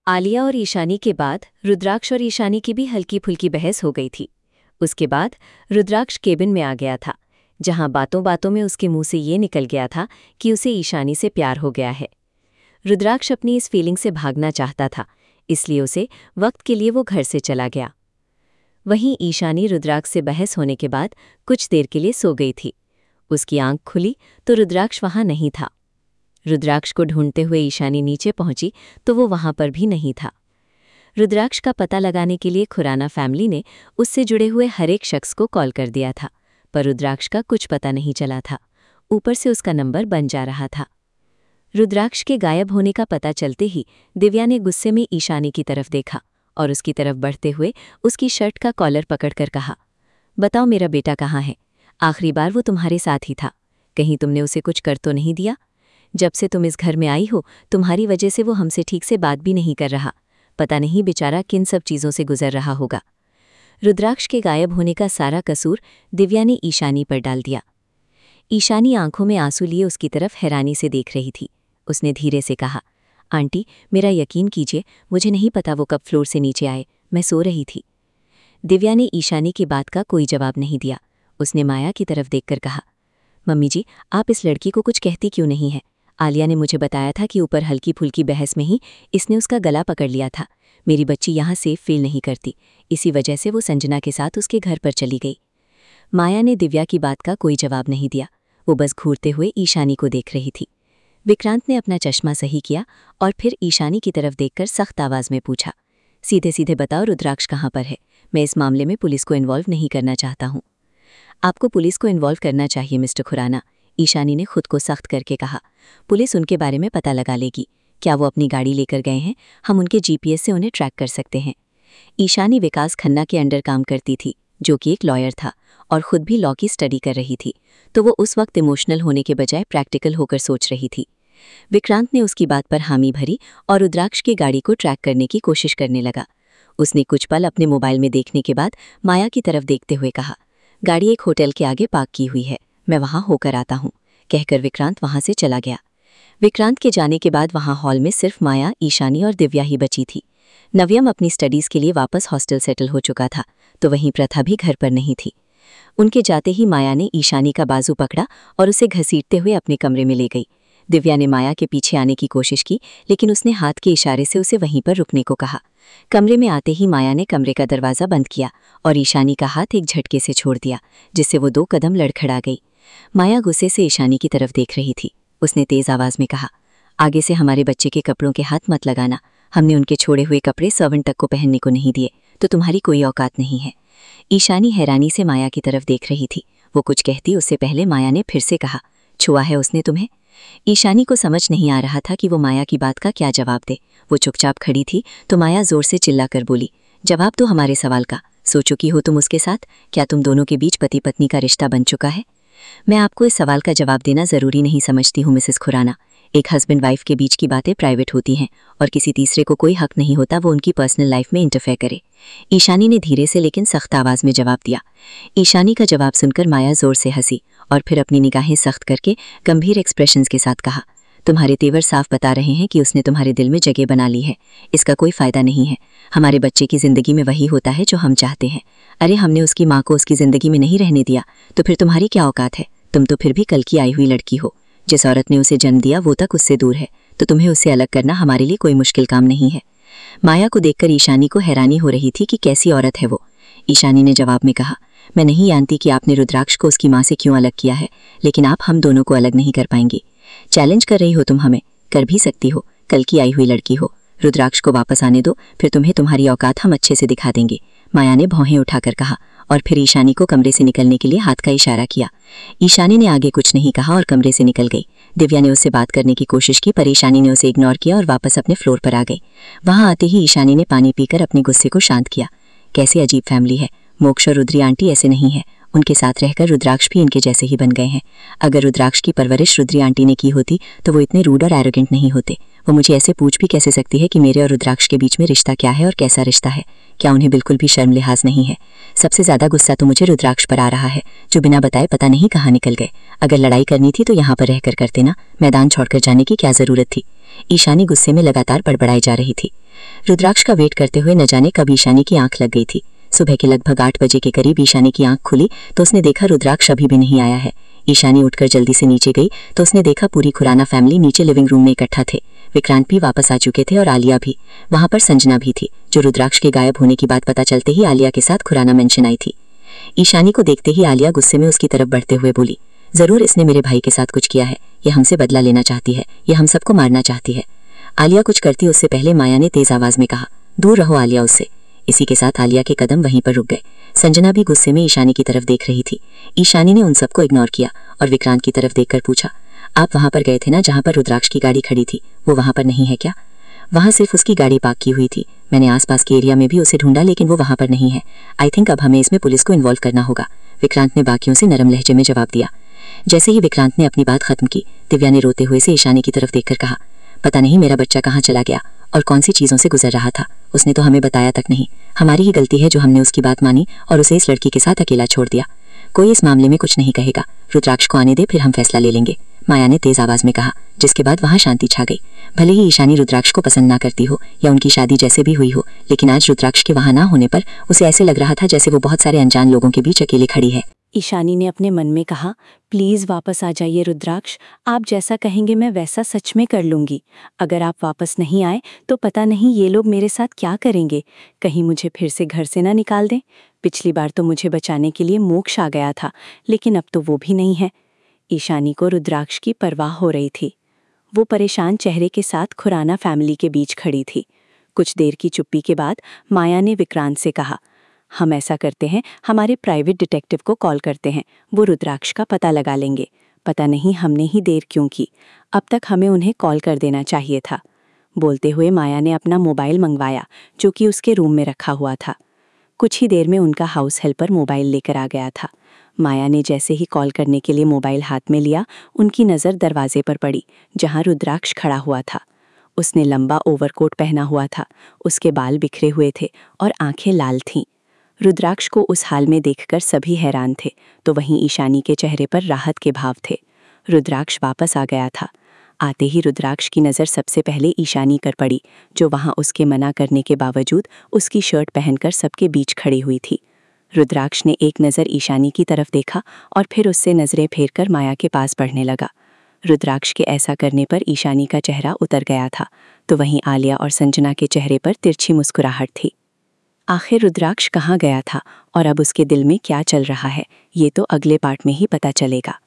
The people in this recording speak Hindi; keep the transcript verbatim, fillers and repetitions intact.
आलिया और ईशानी के बाद रुद्राक्ष और ईशानी की भी हल्की फुल्की बहस हो गई थी। उसके बाद रुद्राक्ष केबिन में आ गया था, जहां बातों बातों में उसके मुंह से ये निकल गया था कि उसे ईशानी से प्यार हो गया है। रुद्राक्ष अपनी इस फीलिंग से भागना चाहता था, इसलिए उसे वक्त के लिए वो घर से चला गया। वहीं ईशानी रुद्राक्ष से बहस होने के बाद कुछ देर के लिए सो गई थी। उसकी आंख खुली तो रुद्राक्ष वहां नहीं था। रुद्राक्ष को ढूंढते हुए ईशानी नीचे पहुंची तो वो वहां पर भी नहीं था। रुद्राक्ष का पता लगाने के लिए खुराना फैमिली ने उससे जुड़े हुए हर एक शख्स को कॉल कर दिया था, पर रुद्राक्ष का कुछ पता नहीं चला था। ऊपर से उसका नंबर बन जा रहा था। रुद्राक्ष के गायब होने का पता चलते ही दिव्या ने गुस्से में ईशानी की तरफ देखा और उसकी तरफ बढ़ते हुए उसकी शर्ट का कॉलर पकड़कर कहा, बताओ मेरा बेटा कहाँ है? आखिरी बार वो तुम्हारे साथ ही था, कहीं तुमने उसे कुछ कर तो नहीं दिया? जब से तुम इस घर में आई हो, तुम्हारी वजह से वो हमसे ठीक से बात भी नहीं कर रहा। पता नहीं बेचारा किन सब चीज़ों से गुजर रहा होगा। रुद्राक्ष के गायब होने का सारा कसूर दिव्या ने ईशानी पर डाल दिया। ईशानी आंखों में आंसू लिए उसकी तरफ हैरानी से देख रही थी। उसने धीरे से कहा, आंटी मेरा यकीन कीजिए, मुझे नहीं पता वो कब फ्लोर से नीचे आए, मैं सो रही थी। दिव्या ने ईशानी की बात का कोई जवाब नहीं दिया। उसने माया की तरफ देखकर कहा, मम्मी जी आप इस लड़की को कुछ कहती क्यों नहीं है? आलिया ने मुझे बताया था कि ऊपर हल्की फुल्की बहस में ही इसने उसका गला पकड़ लिया था। मेरी बच्ची यहाँ सेफ फील नहीं करती, इसी वजह से वो संजना के साथ उसके घर पर चली गई। माया ने दिव्या की बात का कोई जवाब नहीं दिया। वो बस घूरते हुए ईशानी को देख रही थी। विक्रांत ने अपना चश्मा सही किया और फिर ईशानी की तरफ देखकर सख्त आवाज में पूछा, सीधे सीधे बताओ रुद्राक्ष कहाँ पर है? मैं इस मामले में पुलिस को इन्वॉल्व नहीं करना चाहता हूँ। आपको पुलिस को इन्वॉल्व करना चाहिए मिस्टर खुराना, ईशानी ने खुद को सख्त करके कहा। पुलिस उनके बारे में पता लगा लेगी। क्या वो अपनी गाड़ी लेकर गए हैं? हम उनके जीपीएस से उन्हें ट्रैक कर सकते हैं। ईशानी विकास खन्ना के अंडर काम करती थी, जो कि एक लॉयर था और खुद भी लॉ की स्टडी कर रही थी, तो वो उस वक्त इमोशनल होने के बजाय प्रैक्टिकल होकर सोच रही थी। विक्रांत ने उसकी बात पर हामी भरी और रुद्राक्ष की गाड़ी को ट्रैक करने की कोशिश करने लगा। उसने कुछ पल अपने मोबाइल में देखने के बाद माया की तरफ देखते हुए कहा, गाड़ी एक होटल के आगे पार्क की हुई है, मैं वहां होकर आता हूं, कहकर विक्रांत वहां से चला गया। विक्रांत के जाने के बाद वहां हॉल में सिर्फ माया, ईशानी और दिव्या ही बची थी। नव्यम अपनी स्टडीज के लिए वापस हॉस्टल सेटल हो चुका था, तो वहीं प्रथा भी घर पर नहीं थी। उनके जाते ही माया ने ईशानी का बाजू पकड़ा और उसे घसीटते हुए अपने कमरे में ले गई। दिव्या ने माया के पीछे आने की कोशिश की, लेकिन उसने हाथ के इशारे से उसे वहीं पर रुकने को कहा। कमरे में आते ही माया ने कमरे का दरवाज़ा बंद किया और ईशानी का हाथ एक झटके से छोड़ दिया, जिससे वो दो कदम लड़खड़ा गई। माया गुस्से से ईशानी की तरफ देख रही थी। उसने तेज आवाज में कहा, आगे से हमारे बच्चे के कपड़ों के हाथ मत लगाना। हमने उनके छोड़े हुए कपड़े सर्वेंट तक को पहनने को नहीं दिए, तो तुम्हारी कोई औकात नहीं है। ईशानी हैरानी से माया की तरफ देख रही थी। वो कुछ कहती उससे पहले माया ने फिर से कहा, छुआ है उसने तुम्हें? ईशानी को समझ नहीं आ रहा था कि वो माया की बात का क्या जवाब दे। वो चुपचाप खड़ी थी तो माया जोर से चिल्लाकर बोली, जवाब दो हमारे सवाल का। सो चुकी हो तुम उसके साथ? क्या तुम दोनों के बीच पति पत्नी का रिश्ता बन चुका है? मैं आपको इस सवाल का जवाब देना ज़रूरी नहीं समझती हूँ मिसेस खुराना। एक हस्बैंड वाइफ के बीच की बातें प्राइवेट होती हैं और किसी तीसरे को कोई हक नहीं होता वो उनकी पर्सनल लाइफ में इंटरफेयर करे। ईशानी ने धीरे से लेकिन सख्त आवाज़ में जवाब दिया। ईशानी का जवाब सुनकर माया जोर से हंसी और फिर अपनी निगाहें सख्त करके गंभीर एक्सप्रेशंस के साथ कहा, तुम्हारे तेवर साफ बता रहे हैं कि उसने तुम्हारे दिल में जगह बना ली है। इसका कोई फ़ायदा नहीं है। हमारे बच्चे की ज़िंदगी में वही होता है जो हम चाहते हैं। अरे हमने उसकी माँ को उसकी ज़िंदगी में नहीं रहने दिया, तो फिर तुम्हारी क्या औकात है? तुम तो फिर भी कल की आई हुई लड़की हो। जिस औरत ने उसे जन्म दिया वो तक उससे दूर है, तो तुम्हें उससे अलग करना हमारे लिए कोई मुश्किल काम नहीं है। माया को देखकर ईशानी को हैरानी हो रही थी कि कैसी औरत है वो। ईशानी ने जवाब में कहा, मैं नहीं जानती कि आपने रुद्राक्ष को उसकी माँ से क्यों अलग किया है, लेकिन आप हम दोनों को अलग नहीं कर पाएंगी। चैलेंज कर रही हो तुम हमें? कर भी सकती हो, कल की आई हुई लड़की हो। रुद्राक्ष को वापस आने दो, फिर तुम्हें तुम्हारी औकात हम अच्छे से दिखा देंगे, माया ने भौहें उठाकर कहा और फिर ईशानी को कमरे से निकलने के लिए हाथ का इशारा किया। ईशानी ने आगे कुछ नहीं कहा और कमरे से निकल गई। दिव्या ने उससे बात करने की कोशिश की, पर ईशानी ने उसे इग्नोर किया और वापस अपने फ्लोर पर आ गई। वहां आते ही ईशानी ने पानी पीकर अपने गुस्से को शांत किया। कैसी अजीब फैमिली है। मोक्ष और रुद्री आंटी ऐसे नहीं है, उनके साथ रहकर रुद्राक्ष भी इनके जैसे ही बन गए हैं। अगर रुद्राक्ष की परवरिश रुद्री आंटी ने की होती तो वो इतने रूड और एरोगेंट नहीं होते। वो मुझे ऐसे पूछ भी कैसे सकती है कि मेरे और रुद्राक्ष के बीच में रिश्ता क्या है और कैसा रिश्ता है? क्या उन्हें बिल्कुल भी शर्म लिहाज नहीं है? सबसे ज्यादा गुस्सा तो मुझे रुद्राक्ष पर आ रहा है, जो बिना बताए पता नहीं कहाँ निकल गए। अगर लड़ाई करनी थी तो यहाँ पर रहकर करते ना, मैदान छोड़कर जाने की क्या जरूरत थी? ईशानी गुस्से में लगातार बड़बड़ाई जा रही थी। रुद्राक्ष का वेट करते हुए न जाने कब ईशानी की आंख लग गई थी। सुबह के लगभग आठ बजे के करीब ईशानी की आंख खुली तो उसने देखा रुद्राक्ष अभी भी नहीं आया है। ईशानी उठकर जल्दी से नीचे गई तो उसने देखा पूरी खुराना फैमिली नीचे लिविंग रूम में इकट्ठा थे। विक्रांत भी वापस आ चुके थे और आलिया भी। वहां पर संजना भी थी, जो रुद्राक्ष के गायब होने की बात पता चलते ही आलिया के साथ खुराना मेंशन आई थी। ईशानी को देखते ही आलिया गुस्से में उसकी तरफ बढ़ते हुए बोली, जरूर इसने मेरे भाई के साथ कुछ किया है, ये हमसे बदला लेना चाहती है, ये हम सबको मारना चाहती है। आलिया कुछ करती उससे पहले माया ने तेज आवाज में कहा, दूर रहो आलिया उससे। इसी के साथ आलिया के कदम वहीं पर रुक गए। संजना भी गुस्से में ईशानी की तरफ देख रही थी। ईशानी ने उन सबको इग्नोर किया और विक्रांत की तरफ देखकर पूछा, आप वहां पर गए थे ना जहां पर रुद्राक्ष की गाड़ी खड़ी थी, वो वहां पर नहीं है क्या? वहां सिर्फ उसकी गाड़ी पार्क की हुई थी। मैंने आसपास के एरिया में भी उसे ढूंढा लेकिन वो वहां पर नहीं है। आई थिंक अब हमें इसमें पुलिस को इन्वॉल्व करना होगा, विक्रांत ने बाकियों से नरम लहजे में जवाब दिया। जैसे ही विक्रांत ने अपनी बात खत्म की, दिव्या ने रोते हुए से ईशानी की तरफ देखकर कहा, पता नहीं मेरा बच्चा कहाँ चला गया और कौन सी चीजों से गुजर रहा था, उसने तो हमें बताया तक नहीं। हमारी ही गलती है जो हमने उसकी बात मानी और उसे इस लड़की के साथ अकेला छोड़ दिया। कोई इस मामले में कुछ नहीं कहेगा, रुद्राक्ष को आने दे, फिर हम फैसला ले लेंगे, माया ने तेज आवाज में कहा, जिसके बाद वहां शांति छा गई। भले ही ईशानी रुद्राक्ष को पसंद ना करती हो या उनकी शादी जैसे भी हुई हो, लेकिन आज रुद्राक्ष के वहां ना होने पर उसे ऐसे लग रहा था जैसे वो बहुत सारे अनजान लोगों के बीच अकेले खड़ी है। ईशानी ने अपने मन में कहा, प्लीज वापस आ जाइए रुद्राक्ष, आप जैसा कहेंगे मैं वैसा सच में कर लूंगी। अगर आप वापस नहीं आए तो पता नहीं ये लोग मेरे साथ क्या करेंगे, कहीं मुझे फिर से घर से ना निकाल दें। पिछली बार तो मुझे बचाने के लिए मोक्ष आ गया था, लेकिन अब तो वो भी नहीं है। ईशानी को रुद्राक्ष की परवाह हो रही थी। वो परेशान चेहरे के साथ खुराना फैमिली के बीच खड़ी थी। कुछ देर की चुप्पी के बाद माया ने विक्रांत से कहा, हम ऐसा करते हैं, हमारे प्राइवेट डिटेक्टिव को कॉल करते हैं, वो रुद्राक्ष का पता लगा लेंगे। पता नहीं हमने ही देर क्यों की, अब तक हमें उन्हें कॉल कर देना चाहिए था। बोलते हुए माया ने अपना मोबाइल मंगवाया, जो कि उसके रूम में रखा हुआ था। कुछ ही देर में उनका हाउस हेल्पर मोबाइल लेकर आ गया था। माया ने जैसे ही कॉल करने के लिए मोबाइल हाथ में लिया, उनकी नज़र दरवाजे पर पड़ी, जहां रुद्राक्ष खड़ा हुआ था। उसने लंबा ओवरकोट पहना हुआ था, उसके बाल बिखरे हुए थे और आंखें लाल थीं। रुद्राक्ष को उस हाल में देखकर सभी हैरान थे, तो वहीं ईशानी के चेहरे पर राहत के भाव थे। रुद्राक्ष वापस आ गया था। आते ही रुद्राक्ष की नज़र सबसे पहले ईशानी कर पड़ी, जो वहां उसके मना करने के बावजूद उसकी शर्ट पहनकर सबके बीच खड़ी हुई थी। रुद्राक्ष ने एक नज़र ईशानी की तरफ देखा और फिर उससे नज़रें फेरकर माया के पास बढ़ने लगा। रुद्राक्ष के ऐसा करने पर ईशानी का चेहरा उतर गया था, तो वहीं आलिया और संजना के चेहरे पर तिरछी मुस्कुराहट थी। आखिर रुद्राक्ष कहाँ गया था और अब उसके दिल में क्या चल रहा है, ये तो अगले पार्ट में ही पता चलेगा।